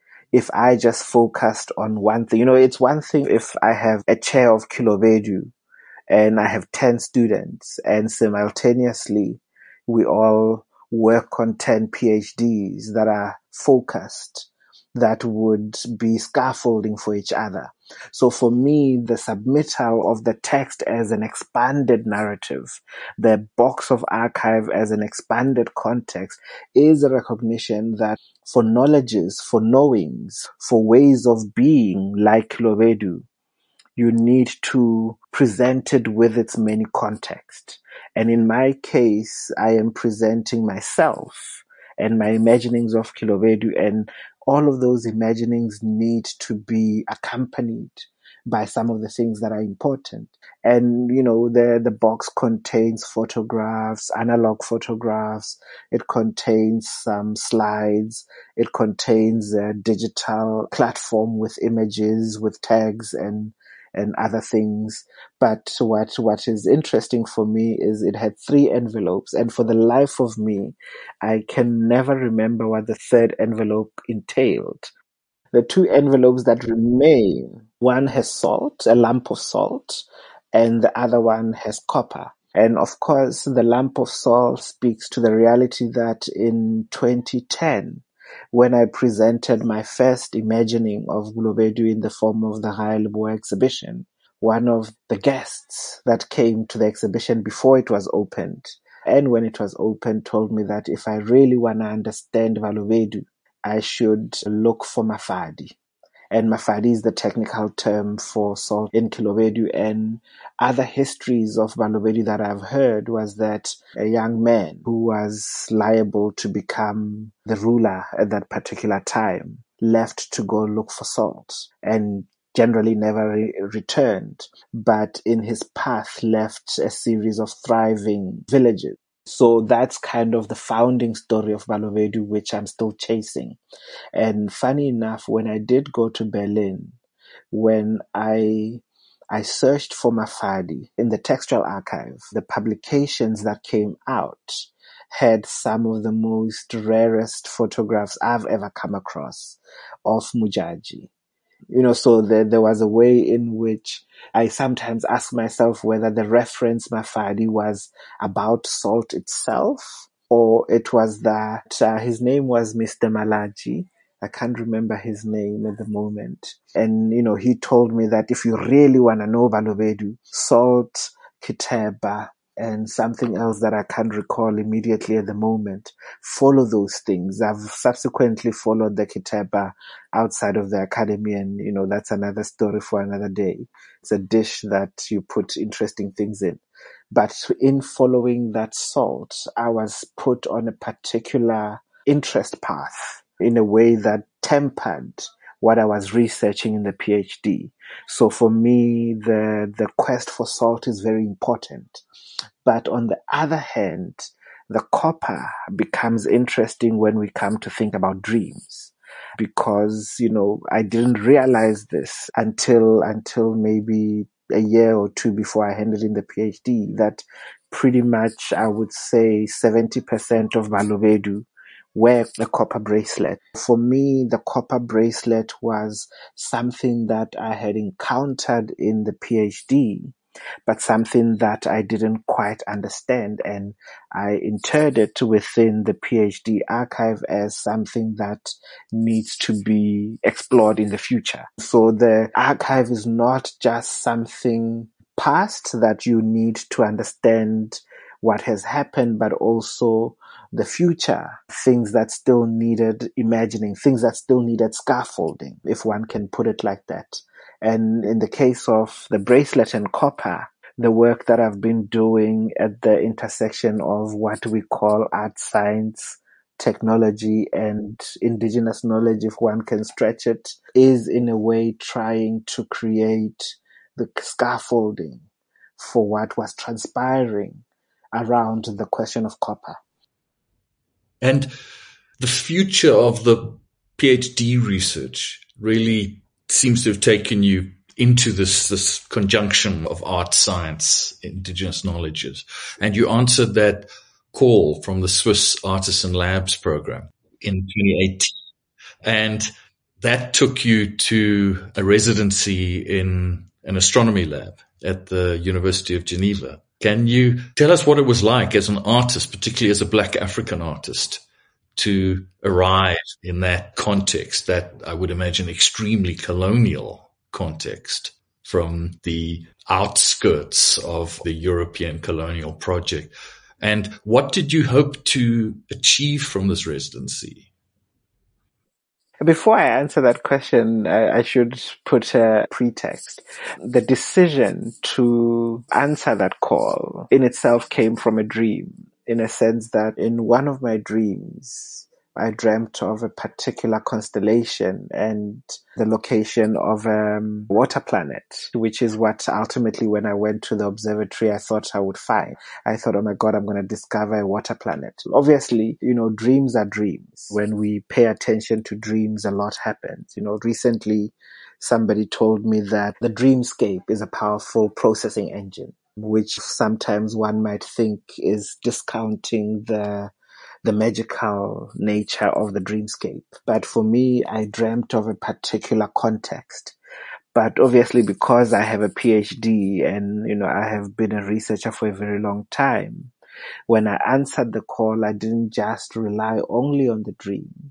if I just focused on one thing. You know, it's one thing if I have a chair of Kilobedu and I have ten students and simultaneously we all work on ten PhDs that are focused, that would be scaffolding for each other. So for me, the submittal of the text as an expanded narrative, the box of archive as an expanded context, is a recognition that for knowledges, for knowings, for ways of being like Kilobedu, you need to present it with its many contexts. And in my case, I am presenting myself and my imaginings of Kilobedu, and all of those imaginings need to be accompanied by some of the things that are important. And, you know, the, the box contains photographs, analog photographs. It contains some slides. It contains a digital platform with images, with tags and and other things. But what, what is interesting for me is it had three envelopes, and for the life of me, I can never remember what the third envelope entailed. The two envelopes that remain, one has salt, a lump of salt, and the other one has copper. And of course, the lump of salt speaks to the reality that in twenty ten, when I presented my first imagining of Balobedu in the form of the Haile exhibition, one of the guests that came to the exhibition before it was opened, and when it was opened, told me that if I really want to understand Balobedu, I should look for Mafadi. And Mafadi is the technical term for salt in Kilobedu. And other histories of Balobedu that I've heard was that a young man who was liable to become the ruler at that particular time left to go look for salt and generally never re- returned, but in his path left a series of thriving villages. So that's kind of the founding story of Balobedu, which I'm still chasing. And funny enough, when I did go to Berlin, when I I searched for Mafadi in the textual archive, the publications that came out had some of the most rarest photographs I've ever come across of Mujaji. You know, so there, there was a way in which I sometimes ask myself whether the reference Mafadi was about salt itself, or it was that uh, his name was Mister Malaji. I can't remember his name at the moment. And, you know, he told me that if you really want to know Balobedu, salt, Kiteba, and something else that I can't recall immediately at the moment, follow those things. I've subsequently followed the Kiteba outside of the academy, and, you know, that's another story for another day. It's a dish that you put interesting things in. But in following that salt, I was put on a particular interest path in a way that tempered what I was researching in the PhD. So for me, the, the quest for salt is very important. But on the other hand, the copper becomes interesting when we come to think about dreams. Because, you know, I didn't realize this until, until maybe a year or two before I handed in the PhD, that pretty much I would say seventy percent of Balobedu were the copper bracelet. For me, the copper bracelet was something that I had encountered in the PhD, but something that I didn't quite understand. And I interred it within the PhD archive as something that needs to be explored in the future. So the archive is not just something past that you need to understand what has happened, but also the future, things that still needed imagining, things that still needed scaffolding, if one can put it like that. And in the case of the bracelet and copper, the work that I've been doing at the intersection of what we call art science, technology, and indigenous knowledge, if one can stretch it, is in a way trying to create the scaffolding for what was transpiring around the question of copper. And the future of the PhD research really seems to have taken you into this, this conjunction of art science, indigenous knowledges. And you answered that call from the Swiss Artisan Labs program in twenty eighteen. And that took you to a residency in an astronomy lab at the University of Geneva. Can you tell us what it was like as an artist, particularly as a Black African artist, to arrive in that context, that I would imagine extremely colonial context, from the outskirts of the European colonial project? And what did you hope to achieve from this residency? Before I answer that question, I, I should put a pretext. The decision to answer that call in itself came from a dream, in a sense that in one of my dreams, I dreamt of a particular constellation and the location of a um, water planet, which is what ultimately when I went to the observatory, I thought I would find. I thought, oh my God, I'm going to discover a water planet. Obviously, you know, dreams are dreams. When we pay attention to dreams, a lot happens. You know, recently somebody told me that the dreamscape is a powerful processing engine, which sometimes one might think is discounting the the magical nature of the dreamscape. But for me, I dreamt of a particular context. But obviously, because I have a PhD and, you know, I have been a researcher for a very long time, when I answered the call, I didn't just rely only on the dream,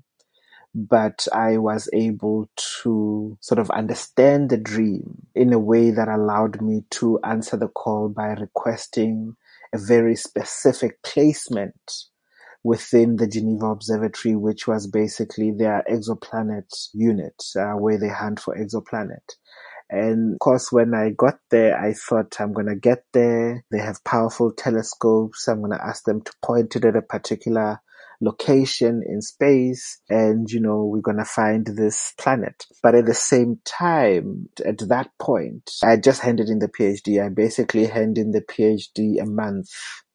but I was able to sort of understand the dream in a way that allowed me to answer the call by requesting a very specific placement within the Geneva Observatory, which was basically their exoplanet unit, uh, where they hunt for exoplanet. And of course, when I got there, I thought I'm going to get there. They have powerful telescopes. I'm going to ask them to point it at a particular location in space. And, you know, we're going to find this planet. But at the same time, at that point, I just handed in the PhD. I basically handed in the PhD a month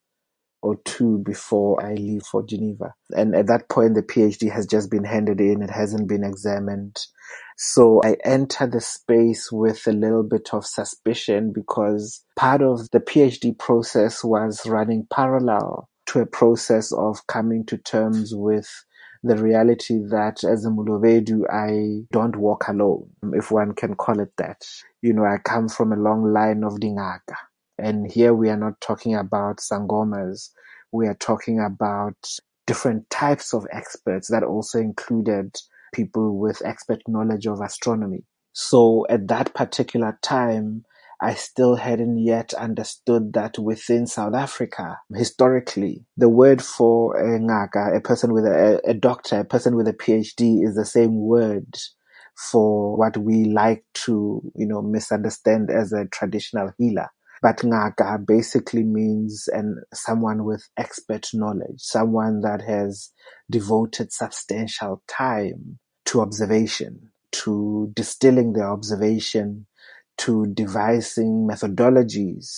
or two before I leave for Geneva. And at that point, the PhD has just been handed in. It hasn't been examined. So I enter the space with a little bit of suspicion, because part of the PhD process was running parallel to a process of coming to terms with the reality that as a Mulobedu, I don't walk alone, if one can call it that. You know, I come from a long line of Dingaga. And here we are not talking about sangomas. We are talking about different types of experts that also included people with expert knowledge of astronomy. So at that particular time, I still hadn't yet understood that within South Africa, historically, the word for a ngaka, a person with a, a doctor, a person with a PhD, is the same word for what we like to, you know, misunderstand as a traditional healer. But ngaka basically means and someone with expert knowledge, someone that has devoted substantial time to observation, to distilling their observation, to devising methodologies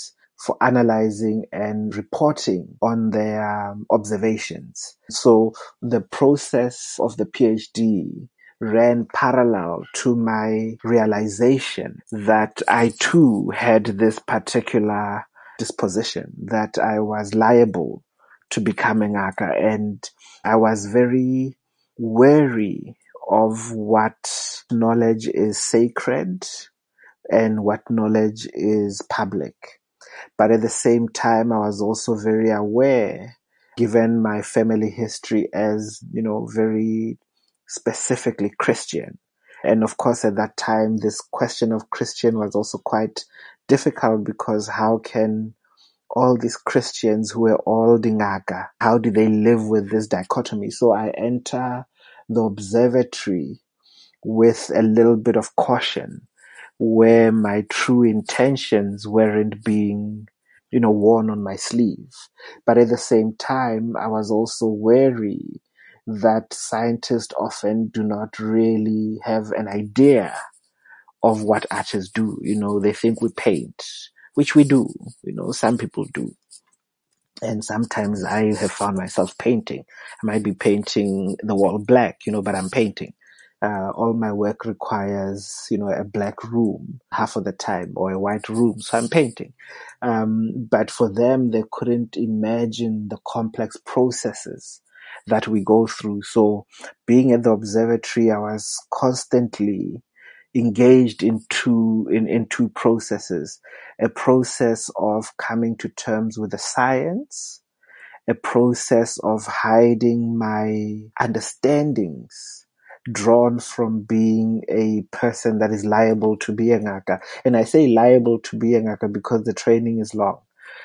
for analyzing and reporting on their um, observations. So the process of the PhD ran parallel to my realization that I too had this particular disposition, that I was liable to become a ngaka, and I was very wary of what knowledge is sacred and what knowledge is public. But at the same time, I was also very aware, given my family history as, you know, very specifically Christian. And of course, at that time, this question of Christian was also quite difficult, because how can all these Christians who were all Dingaka, how do they live with this dichotomy? So I enter the observatory with a little bit of caution, where my true intentions weren't being, you know, worn on my sleeve. But at the same time, I was also wary that scientists often do not really have an idea of what artists do. You know, they think we paint, which we do. You know, some people do. And sometimes I have found myself painting. I might be painting the wall black, you know, but I'm painting. Uh, all my work requires, you know, a black room half of the time, or a white room, so I'm painting. Um, but for them, they couldn't imagine the complex processes that we go through. So being at the observatory, I was constantly engaged in two, in, in two processes, a process of coming to terms with the science, a process of hiding my understandings drawn from being a person that is liable to be a ngaka. And I say liable to be a ngaka because the training is long.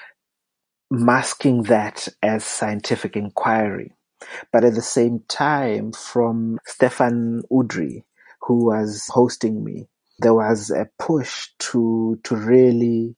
Masking that as scientific inquiry. But at the same time, from Stefan Udry, who was hosting me, there was a push to to really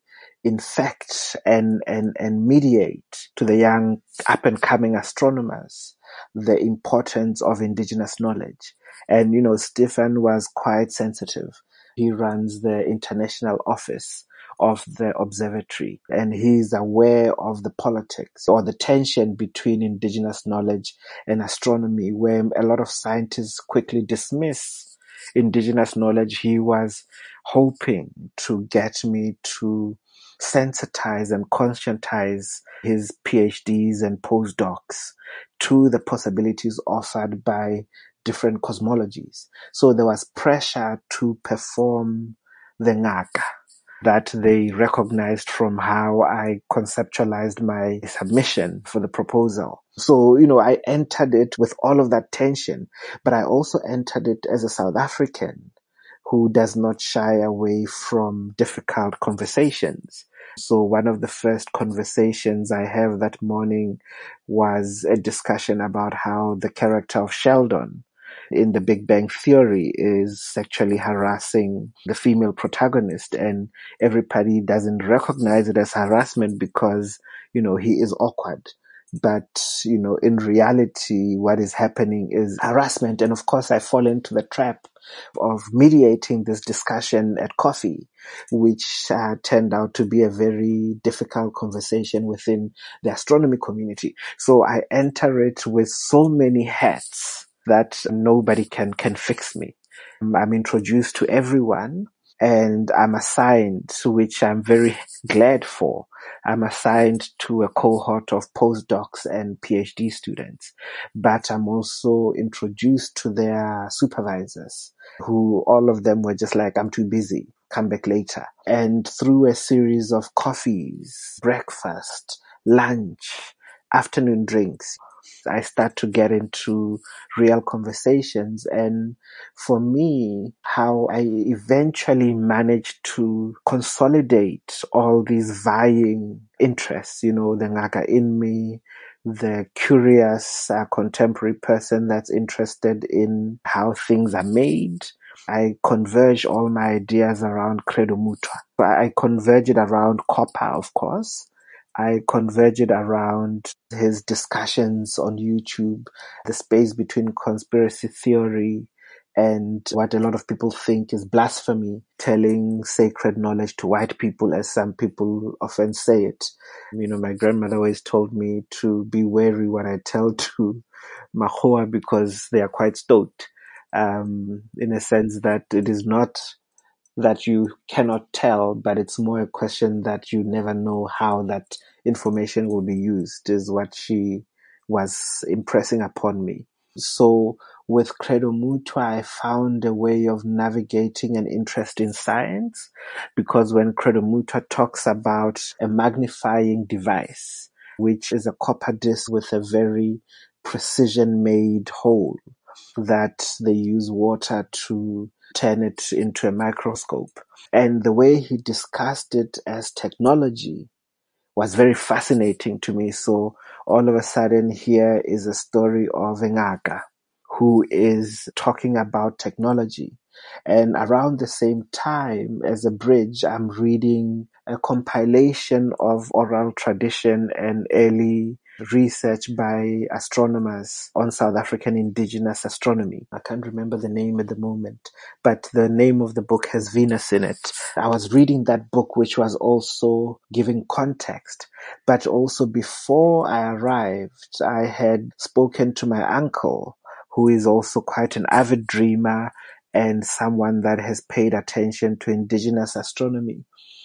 infect and, and, and mediate to the young up-and-coming astronomers the importance of indigenous knowledge. And, you know, Stefan was quite sensitive. He runs the international office of the observatory, and he's aware of the politics or the tension between indigenous knowledge and astronomy, where a lot of scientists quickly dismiss indigenous knowledge. He was hoping to get me to sensitize and conscientize his PhDs and postdocs to the possibilities offered by different cosmologies. So there was pressure to perform the ngaka that they recognized from how I conceptualized my submission for the proposal. So, you know, I entered it with all of that tension, but I also entered it as a South African who does not shy away from difficult conversations. So one of the first conversations I have that morning was a discussion about how the character of Sheldon in The Big Bang Theory is sexually harassing the female protagonist, and everybody doesn't recognize it as harassment because, you know, he is awkward. But, you know, in reality, what is happening is harassment. And of course, I fall into the trap of mediating this discussion at coffee, which uh, turned out to be a very difficult conversation within the astronomy community. So I enter it with so many hats that nobody can, can fix me. I'm introduced to everyone, and I'm assigned, which I'm very glad for, I'm assigned to a cohort of postdocs and PhD students, but I'm also introduced to their supervisors, who all of them were just like, I'm too busy, come back later. And through a series of coffees, breakfast, lunch, afternoon drinks, I start to get into real conversations. And for me, how I eventually managed to consolidate all these vying interests, you know, the ngaka in me, the curious uh, contemporary person that's interested in how things are made. I converge all my ideas around Credo Mutwa. I converge it around copper, of course. I converge it around his discussions on YouTube, the space between conspiracy theory and what a lot of people think is blasphemy, telling sacred knowledge to white people, as some people often say it. You know, my grandmother always told me to be wary what I tell to Makhoa, because they are quite stoked, um, in a sense that it is not that you cannot tell, but it's more a question that you never know how that information will be used, is what she was impressing upon me. So with Credo Mutua, I found a way of navigating an interest in science, because when Credo Mutua talks about a magnifying device, which is a copper disc with a very precision-made hole that they use water to turn it into a microscope. And the way he discussed it as technology was very fascinating to me. So all of a sudden here is a story of Ngaka who is talking about technology. And around the same time, as a bridge, I'm reading a compilation of oral tradition and early research by astronomers on South African indigenous astronomy. I can't remember the name at the moment, but the name of the book has Venus in it. I was reading that book, which was also giving context. But also before I arrived, I had spoken to my uncle, who is also quite an avid dreamer and someone that has paid attention to indigenous astronomy.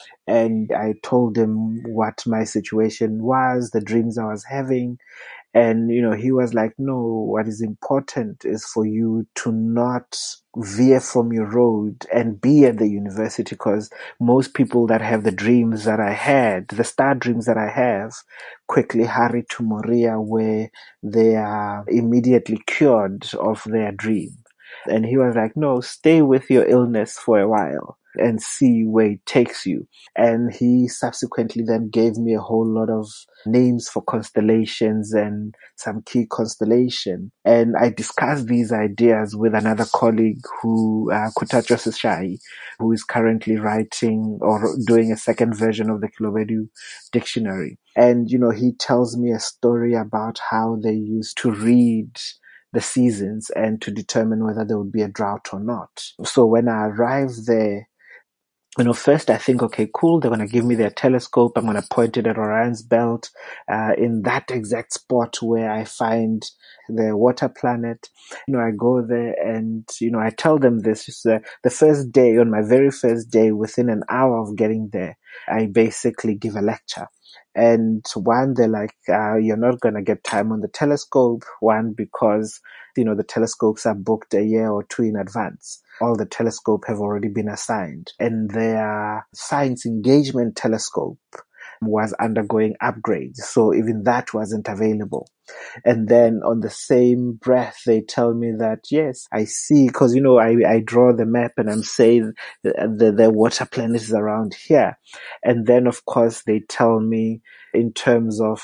And I told him what my situation was, the dreams I was having. And, you know, he was like, no, what is important is for you to not veer from your road and be at the university, because most people that have the dreams that I had, the star dreams that I have, quickly hurry to Moria, where they are immediately cured of their dream. And he was like, no, stay with your illness for a while and see where it takes you. And he subsequently then gave me a whole lot of names for constellations and some key constellation. And I discussed these ideas with another colleague who, uh, Kutacho Shai, who is currently writing or doing a second version of the Kilobedu dictionary. And, you know, he tells me a story about how they used to read the seasons and to determine whether there would be a drought or not. So when I arrived there, you know, first I think, okay, cool, they're going to give me their telescope. I'm going to point it at Orion's belt, uh, in that exact spot where I find the water planet. You know, I go there and, you know, I tell them this. Is, uh, the first day, on my very first day, within an hour of getting there, I basically give a lecture. And one, they're like, uh, you're not going to get time on the telescope. One, because, you know, the telescopes are booked a year or two in advance. All the telescope have already been assigned. And their science engagement telescope was undergoing upgrades. So even that wasn't available. And then on the same breath, they tell me that, yes, I see, because, you know, I, I draw the map and I'm saying the, the, the water planet is around here. And then, of course, they tell me in terms of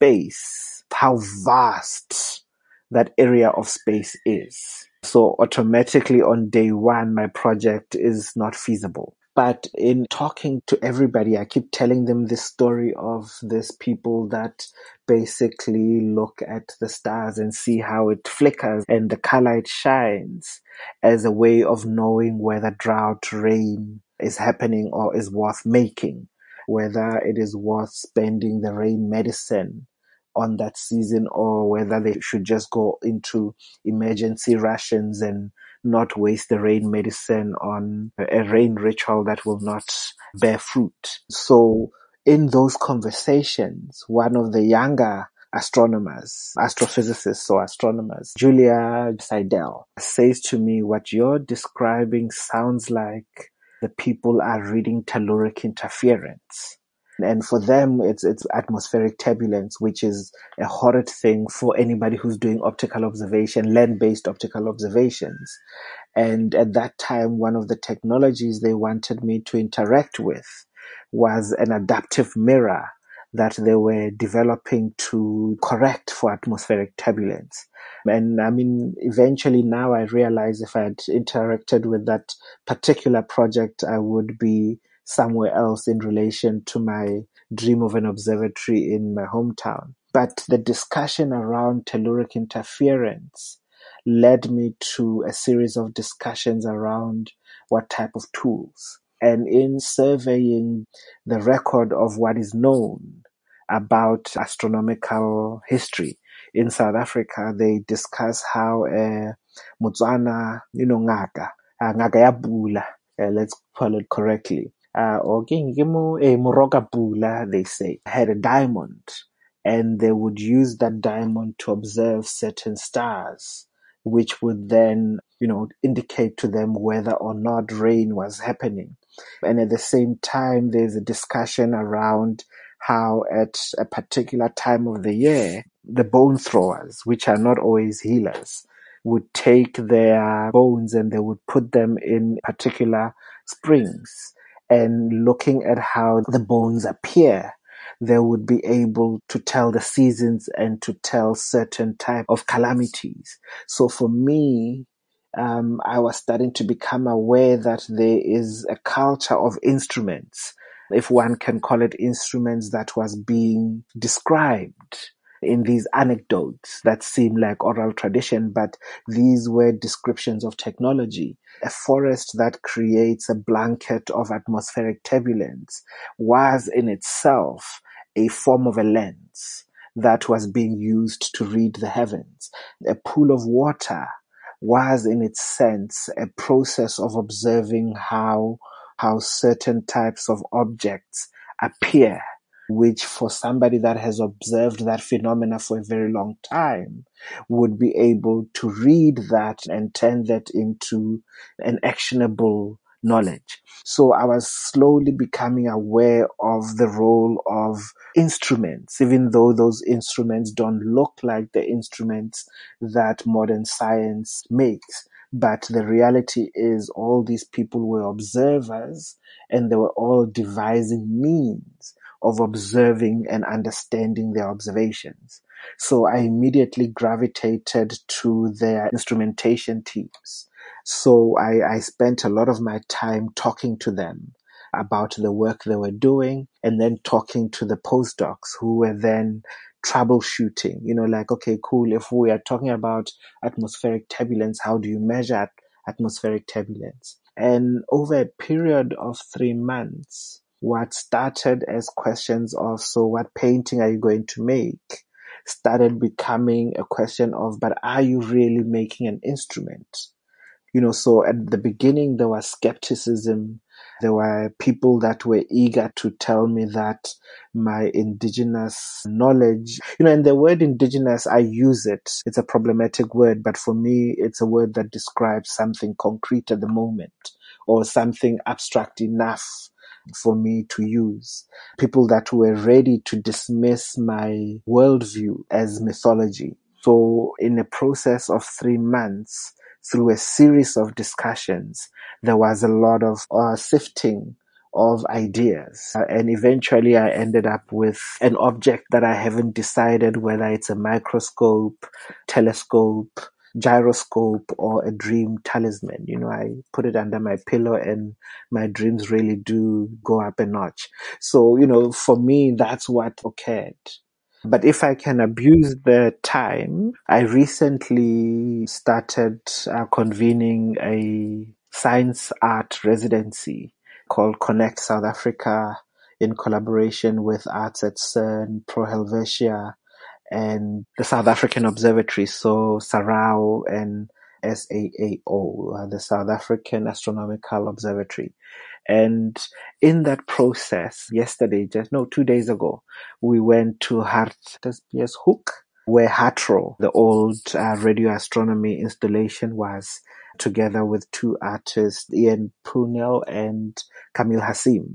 space, how vast that area of space is. So automatically on day one, my project is not feasible. But in talking to everybody, I keep telling them this story of these people that basically look at the stars and see how it flickers and the color it shines as a way of knowing whether drought, rain is happening or is worth making, whether it is worth spending the rain medicine on that season or whether they should just go into emergency rations and not waste the rain medicine on a rain ritual that will not bear fruit. So in those conversations, one of the younger astronomers, astrophysicists or astronomers, Julia Seidel, says to me, what you're describing sounds like the people are reading telluric interference. And for them, it's it's atmospheric turbulence, which is a horrid thing for anybody who's doing optical observation, land-based optical observations. And at that time, one of the technologies they wanted me to interact with was an adaptive mirror that they were developing to correct for atmospheric turbulence. And I mean, eventually now I realize if I had interacted with that particular project, I would be somewhere else in relation to my dream of an observatory in my hometown. But the discussion around telluric interference led me to a series of discussions around what type of tools. And in surveying the record of what is known about astronomical history in South Africa, they discuss how uh, Motswana, you know, ngaka, uh, ngaka ya Pula, uh, let's call it correctly, uh, or Moroka Pula, they say, had a diamond, and they would use that diamond to observe certain stars, which would then, you know, indicate to them whether or not rain was happening. And at the same time, there's a discussion around how at a particular time of the year, the bone throwers, which are not always healers, would take their bones and they would put them in particular springs. And looking at how the bones appear, they would be able to tell the seasons and to tell certain type of calamities. So for me, um, I was starting to become aware that there is a culture of instruments, if one can call it instruments, that was being described in these anecdotes that seem like oral tradition, but these were descriptions of technology. A forest that creates a blanket of atmospheric turbulence was in itself a form of a lens that was being used to read the heavens. A pool of water was in its sense a process of observing how how certain types of objects appear, which for somebody that has observed that phenomena for a very long time would be able to read that and turn that into an actionable knowledge. So I was slowly becoming aware of the role of instruments, even though those instruments don't look like the instruments that modern science makes. But the reality is all these people were observers and they were all devising means of observing and understanding their observations. So I immediately gravitated to their instrumentation teams. So I, I spent a lot of my time talking to them about the work they were doing and then talking to the postdocs who were then troubleshooting, you know, like, okay, cool. If we are talking about atmospheric turbulence, how do you measure atmospheric turbulence? And over a period of three months, what started as questions of, so what painting are you going to make, started becoming a question of, but are you really making an instrument? You know, so at the beginning, there was skepticism. There were people that were eager to tell me that my indigenous knowledge, you know, and the word indigenous, I use it. It's a problematic word, but for me, it's a word that describes something concrete at the moment or something abstract enough for me to use. People that were ready to dismiss my worldview as mythology. So in a process of three months, through a series of discussions, there was a lot of uh, sifting of ideas. Uh, and eventually I ended up with an object that I haven't decided whether it's a microscope, telescope, gyroscope, or a dream talisman. You know, I put it under my pillow and my dreams really do go up a notch. So, you know, for me, that's what occurred. But if I can abuse the time, I recently started uh, convening a science art residency called Connect South Africa in collaboration with Arts at CERN, Pro Helvetia, and the South African Observatory, so SARAO and S A A O, uh, the South African Astronomical Observatory. And in that process, yesterday, just no, two days ago, we went to Hartbeespoort, where HARTRO, the old uh, radio astronomy installation, was, together with two artists, Ian Poonell and Camille Hassim.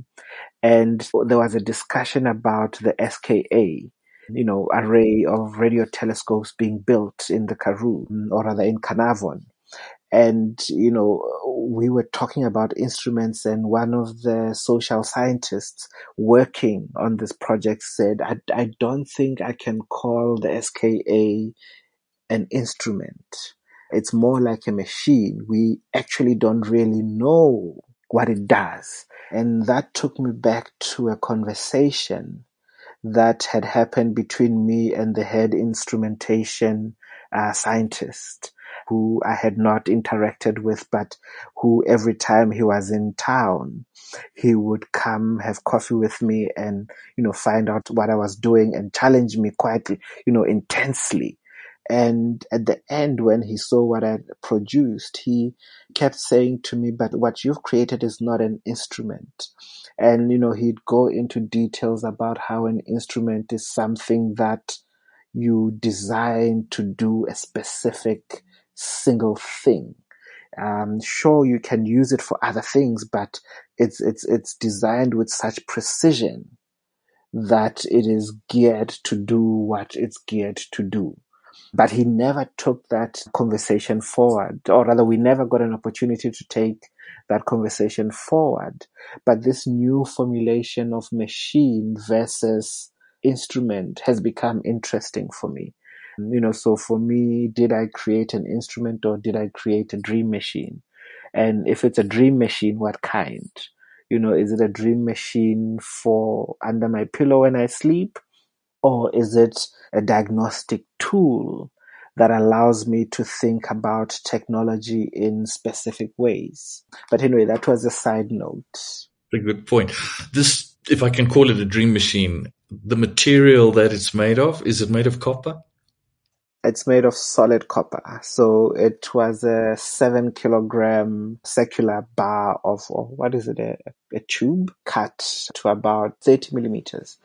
And there was a discussion about the S K A, you know, array of radio telescopes being built in the Karoo, or rather in Carnarvon. And, you know, we were talking about instruments, and one of the social scientists working on this project said, I, I don't think I can call the S K A an instrument. It's more like a machine. We actually don't really know what it does. And that took me back to a conversation that had happened between me and the head instrumentation uh, scientist. who I had not interacted with, but who every time he was in town, he would come have coffee with me and, you know, find out what I was doing and challenge me quite, you know, intensely. And at the end, when he saw what I produced, he kept saying to me, but what you've created is not an instrument. And, you know, he'd go into details about how an instrument is something that you design to do a specific single thing. Um, sure, you can use it for other things, but it's, it's, it's designed with such precision that it is geared to do what it's geared to do. But he never took that conversation forward, or rather we never got an opportunity to take that conversation forward. But this new formulation of machine versus instrument has become interesting for me. You know, so for me, did I create an instrument or did I create a dream machine? And if it's a dream machine, what kind? You know, is it a dream machine for under my pillow when I sleep? Or is it a diagnostic tool that allows me to think about technology in specific ways? But anyway, that was a side note. A good point. This, if I can call it a dream machine, the material that it's made of, is it made of copper? It's made of solid copper. So it was a seven kilogram circular bar of, or what is it, a, a tube cut to about thirty millimeters.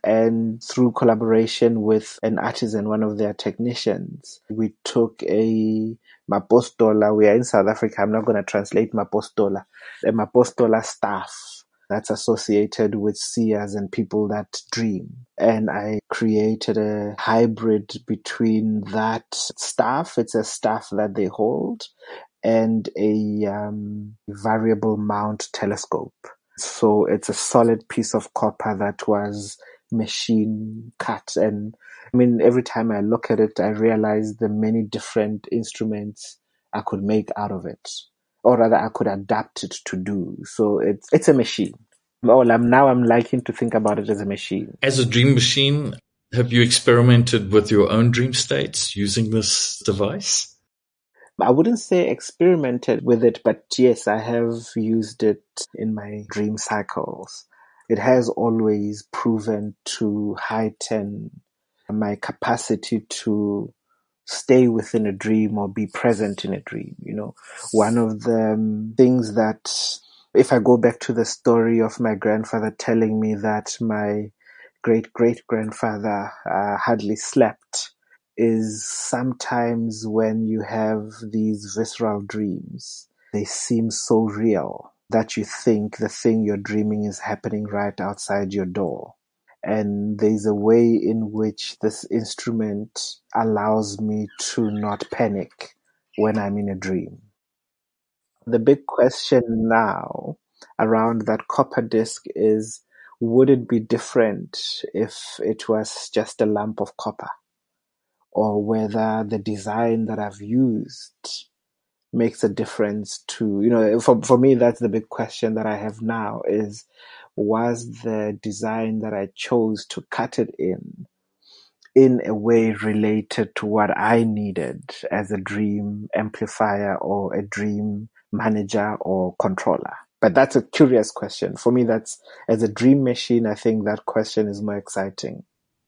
And through collaboration with an artisan, one of their technicians, we took a mapostola. We are in South Africa. I'm not going to translate mapostola. A mapostola staff that's associated with seers and people that dream. And I created a hybrid between that staff, it's a staff that they hold, and a um, variable mount telescope. So it's a solid piece of copper that was machine cut. And I mean, every time I look at it, I realize the many different instruments I could make out of it, or rather I could adapt it to do. So it's it's a machine. Well, I'm now I'm liking to think about it as a machine. As a dream machine, have you experimented with your own dream states using this device? I wouldn't say experimented with it, but yes, I have used it in my dream cycles. It has always proven to heighten my capacity to stay within a dream or be present in a dream. You know, one of the um, things that, if I go back to the story of my grandfather telling me that my great-great-grandfather uh, hardly slept, is sometimes when you have these visceral dreams, they seem so real that you think the thing you're dreaming is happening right outside your door. And there's a way in which this instrument allows me to not panic when I'm in a dream. The big question now around that copper disc is, would it be different if it was just a lump of copper? Or whether the design that I've used makes a difference to, you know, for, for me, that's the big question that I have now is, was the design that I chose to cut it in, in a way related to what I needed as a dream amplifier or a dream manager or controller? But that's a curious question. For me, that's, as a dream machine, I think that question is more exciting.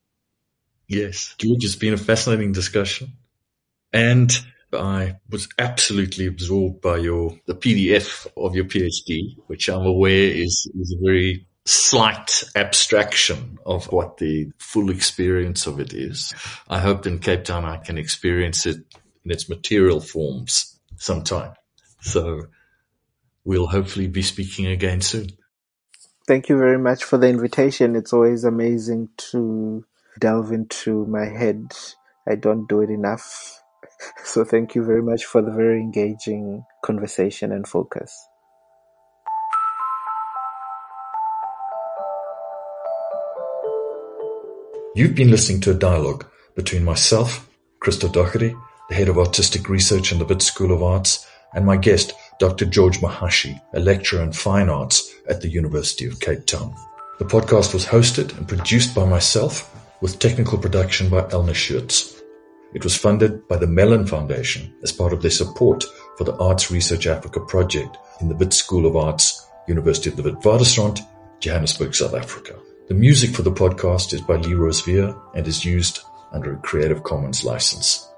Yes, George, it's been a fascinating discussion. And I was absolutely absorbed by your the P D F of your PhD, which I'm aware is, is a very slight abstraction of what the full experience of it is. I hope in Cape Town I can experience it in its material forms sometime. So we'll hopefully be speaking again soon. Thank you very much for the invitation. It's always amazing to delve into my head. I don't do it enough. So thank you very much for the very engaging conversation and focus. You've been listening to a dialogue between myself, Christo Doherty, the head of artistic research in the Wits School of Arts, and my guest, Doctor George Mahashi, a lecturer in fine arts at the University of Cape Town. The podcast was hosted and produced by myself, with technical production by Elna Schutz. It was funded by the Mellon Foundation as part of their support for the Arts Research Africa project in the Wits School of Arts, University of the Witwatersrand, Johannesburg, South Africa. The music for the podcast is by Lee Rosevear and is used under a Creative Commons license.